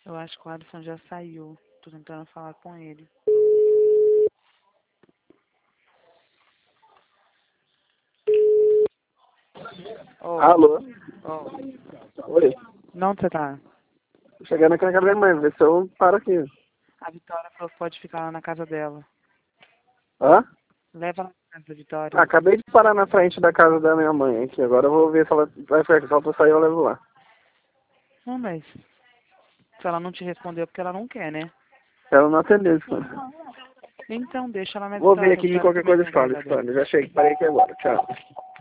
Eu acho que o Alisson já saiu. Tô tentando falar com ele. Oh, Alô? oh. Oi. Não, você tá? Tô chegando aqui na casa da minha mãe, vê se eu paro aqui. A Vitória falou que pode ficar lá na casa dela. Hã? Leva ela na casa da Vitória. Acabei de parar na frente da casa da minha mãe aqui. Agora eu vou ver se ela vai ficar aqui. Só pra sair eu levo lá. Não, mas se ela não te respondeu porque ela não quer, né? Ela não atendeu isso. Então deixa ela na Vou ver Vitória. A aqui e Vitória qualquer também coisa tem eu a falo. casa dela. Já cheguei, parei aqui agora. Tchau.